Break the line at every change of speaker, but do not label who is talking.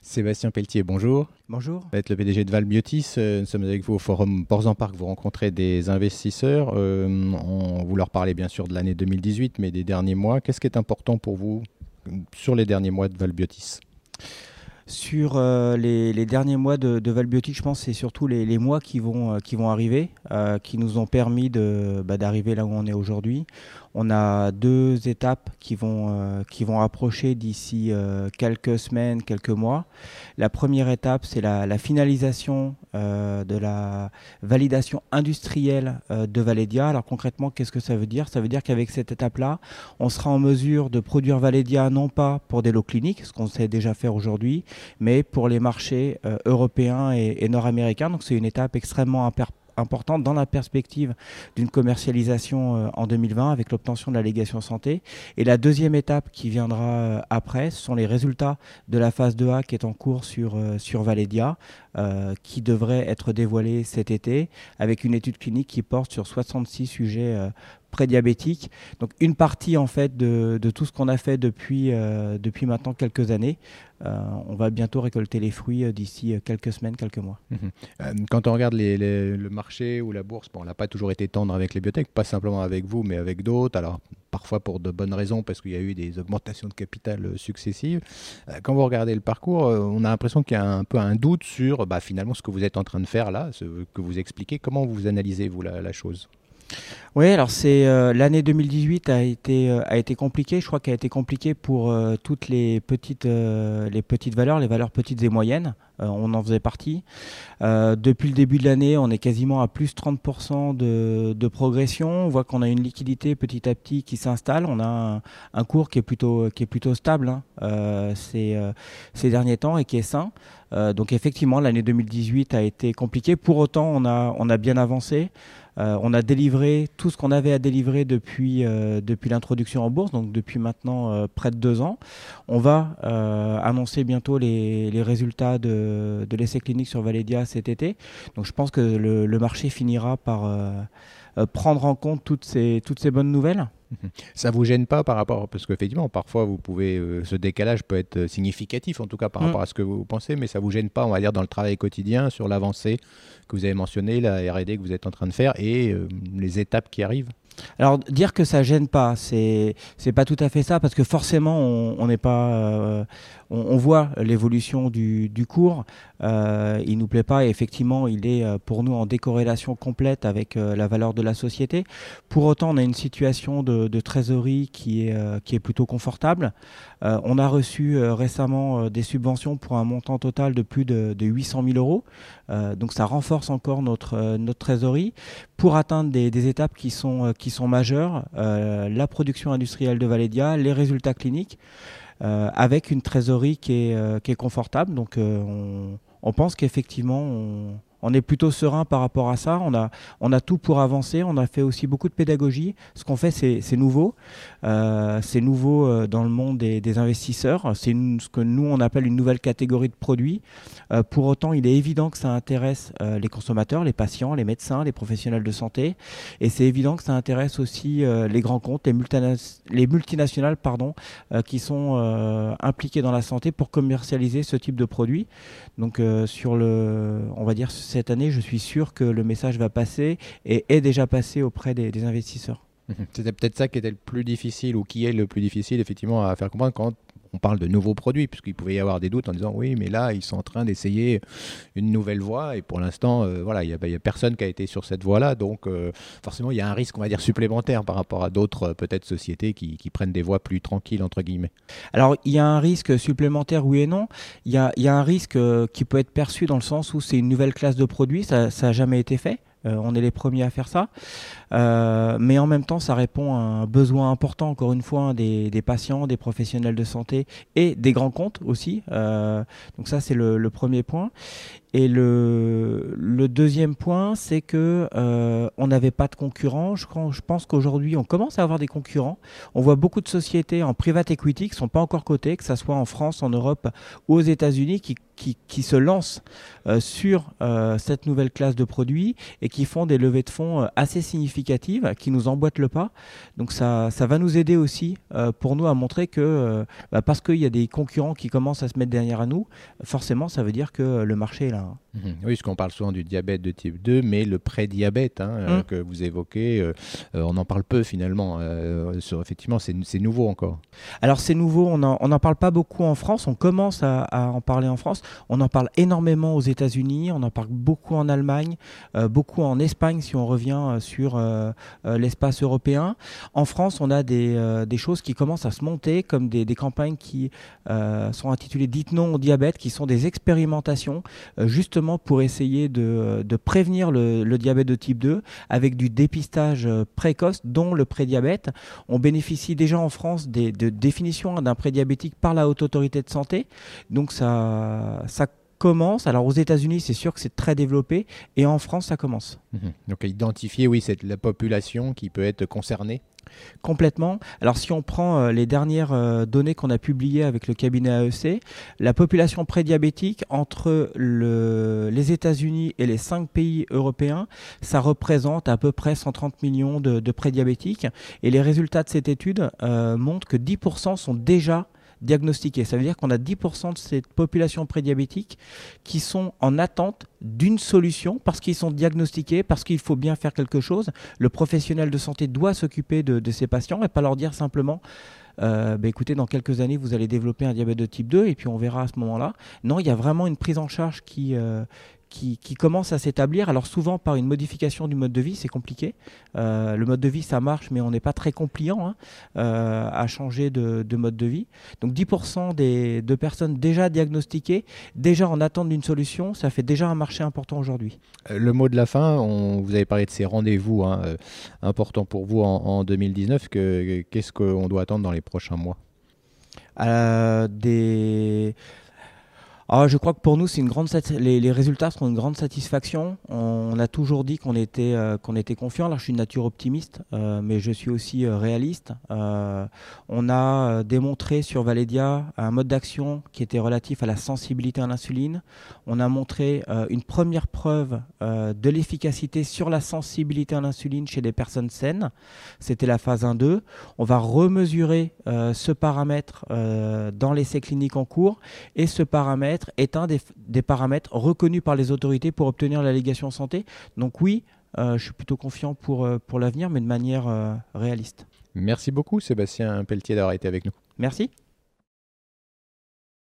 Sébastien Pelletier, bonjour.
Bonjour.
Vous êtes le PDG de Valbiotis. Nous sommes avec vous au forum Ports en Parc. Vous rencontrez des investisseurs. Vous leur parlez bien sûr de l'année 2018, mais des derniers mois. Qu'est-ce qui est important pour vous sur les derniers mois de Valbiotis ?
Sur les derniers mois de Valbiotis, je pense que c'est surtout les mois qui vont arriver, qui nous ont permis d'arriver là où on est aujourd'hui. On a deux étapes qui vont approcher d'ici quelques semaines, quelques mois. La première étape, c'est la finalisation de la validation industrielle de Valédia. Alors concrètement, qu'est-ce que ça veut dire ? Ça veut dire qu'avec cette étape-là, on sera en mesure de produire Valédia non pas pour des lots cliniques, ce qu'on sait déjà faire aujourd'hui, mais pour les marchés européens et nord-américains. Donc c'est une étape extrêmement importante dans la perspective d'une commercialisation en 2020 avec l'obtention de l'allégation santé. Et la deuxième étape qui viendra après, ce sont les résultats de la phase 2A qui est en cours sur Valédia, qui devrait être dévoilée cet été, avec une étude clinique qui porte sur 66 sujets prédiabétiques. Donc une partie en fait de tout ce qu'on a fait depuis maintenant quelques années. On va bientôt récolter les fruits d'ici quelques semaines, quelques mois.
Quand on regarde le marché ou la bourse, on n'a pas toujours été tendre avec les biotech, pas simplement avec vous, mais avec d'autres. Alors parfois pour de bonnes raisons, parce qu'il y a eu des augmentations de capital successives. Quand vous regardez le parcours, on a l'impression qu'il y a un peu un doute sur finalement ce que vous êtes en train de faire là, ce que vous expliquez. Comment vous analysez, vous, la chose ?
Oui, alors c'est l'année 2018 a été compliquée. Je crois qu'elle a été compliquée pour toutes les petites valeurs, les valeurs petites et moyennes. On en faisait partie. Depuis le début de l'année, on est quasiment à plus 30% de progression. On voit qu'on a une liquidité petit à petit qui s'installe. On a un cours qui est plutôt stable ces derniers temps et qui est sain. Donc effectivement, l'année 2018 a été compliquée. Pour autant, on a bien avancé. On a délivré tout ce qu'on avait à délivrer depuis l'introduction en bourse, donc depuis maintenant près de 2 ans. On va annoncer bientôt les résultats de l'essai clinique sur Valédia cet été. Donc je pense que le marché finira par prendre en compte toutes ces bonnes nouvelles.
Ça vous gêne pas par rapport, parce qu'effectivement parfois vous pouvez, ce décalage peut être significatif en tout cas par rapport à ce que vous pensez, mais ça vous gêne pas, on va dire, dans le travail quotidien sur l'avancée que vous avez mentionné, la R&D que vous êtes en train de faire et les étapes qui arrivent?
Alors dire que ça gêne pas, c'est pas tout à fait ça, parce que forcément on n'est pas, on voit l'évolution du cours. Il nous plaît pas et effectivement il est pour nous en décorrélation complète avec la valeur de la société. Pour autant, on a une situation de trésorerie qui est plutôt confortable. On a reçu récemment des subventions pour un montant total de plus de 800 000 euros. Donc ça renforce encore notre trésorerie pour atteindre des étapes qui sont majeures, la production industrielle de Valédia, les résultats cliniques, avec une trésorerie qui est confortable. Donc on pense qu'effectivement on est plutôt serein par rapport à ça. On a tout pour avancer. On a fait aussi beaucoup de pédagogie. Ce qu'on fait, c'est nouveau. C'est nouveau dans le monde des investisseurs. C'est ce que nous, on appelle une nouvelle catégorie de produits. Pour autant, il est évident que ça intéresse les consommateurs, les patients, les médecins, les professionnels de santé. Et c'est évident que ça intéresse aussi les grands comptes, les multinationales qui sont impliquées dans la santé pour commercialiser ce type de produits. Donc, on va dire, cette année, je suis sûr que le message va passer et est déjà passé auprès des investisseurs.
C'était peut-être ça qui était le plus difficile ou qui est le plus difficile effectivement à faire comprendre quand on parle de nouveaux produits, puisqu'il pouvait y avoir des doutes en disant oui, mais là ils sont en train d'essayer une nouvelle voie et pour l'instant il y a personne qui a été sur cette voie-là, donc forcément il y a un risque, on va dire, supplémentaire par rapport à d'autres peut-être sociétés qui prennent des voies plus tranquilles entre guillemets.
Alors il y a un risque supplémentaire, oui et non. Il y a un risque qui peut être perçu dans le sens où c'est une nouvelle classe de produits, ça n'a jamais été fait. On est les premiers à faire ça, mais en même temps ça répond à un besoin important, encore une fois, des patients, des professionnels de santé et des grands comptes aussi, donc ça c'est le premier point. Et le deuxième point, c'est que on n'avait pas de concurrents. Je pense qu'aujourd'hui, on commence à avoir des concurrents. On voit beaucoup de sociétés en private equity qui ne sont pas encore cotées, que ce soit en France, en Europe ou aux États-Unis, qui se lancent sur cette nouvelle classe de produits et qui font des levées de fonds assez significatives, qui nous emboîtent le pas. Donc ça va nous aider aussi pour nous à montrer que parce qu'il y a des concurrents qui commencent à se mettre derrière à nous, forcément ça veut dire que le marché est là.
Oui, parce qu'on parle souvent du diabète de type 2, mais le prédiabète que vous évoquez, on en parle peu finalement. Effectivement, c'est nouveau encore.
Alors c'est nouveau, on n'en parle pas beaucoup en France, on commence à en parler en France. On en parle énormément aux États-Unis, on en parle beaucoup en Allemagne, beaucoup en Espagne si on revient sur l'espace européen. En France, on a des choses qui commencent à se monter, comme des campagnes qui sont intitulées Dites non au diabète, qui sont des expérimentations justement pour essayer de prévenir le diabète de type 2 avec du dépistage précoce, dont le prédiabète. On bénéficie déjà en France de définition d'un prédiabétique par la Haute Autorité de Santé. Donc ça commence. Alors aux États-Unis, c'est sûr que c'est très développé, et en France, ça commence.
Donc identifier, oui, c'est la population qui peut être concernée.
Complètement. Alors si on prend les dernières données qu'on a publiées avec le cabinet AEC, la population prédiabétique entre les États-Unis et les 5 pays européens, ça représente à peu près 130 millions de prédiabétiques. Et les résultats de cette étude montrent que 10% sont déjà diagnostiqués. Ça veut dire qu'on a 10% de cette population prédiabétique qui sont en attente d'une solution parce qu'ils sont diagnostiqués, parce qu'il faut bien faire quelque chose. Le professionnel de santé doit s'occuper de ces patients et pas leur dire simplement écoutez, dans quelques années, vous allez développer un diabète de type 2 et puis on verra à ce moment-là. Non, il y a vraiment une prise en charge qui commence à s'établir. Alors souvent par une modification du mode de vie, c'est compliqué. Le mode de vie, ça marche, mais on n'est pas très compliant à changer de mode de vie. Donc 10% de personnes déjà diagnostiquées, déjà en attente d'une solution, ça fait déjà un marché important aujourd'hui.
Le mot de la fin, vous avez parlé de ces rendez-vous importants pour vous en 2019. Qu'est-ce qu'on doit attendre dans les prochains mois ?
Je crois que pour nous, c'est les résultats seront une grande satisfaction. On a toujours dit qu'on était confiant. Alors, je suis de nature optimiste, mais je suis aussi réaliste. On a démontré sur Valedia un mode d'action qui était relatif à la sensibilité à l'insuline. On a montré une première preuve de l'efficacité sur la sensibilité à l'insuline chez des personnes saines. C'était la phase 1-2. On va remesurer ce paramètre dans l'essai clinique en cours, et ce paramètre est un des paramètres reconnus par les autorités pour obtenir l'allégation santé. Donc oui, je suis plutôt confiant pour l'avenir, mais de manière réaliste.
Merci beaucoup Sébastien Pelletier d'avoir été avec nous.
Merci.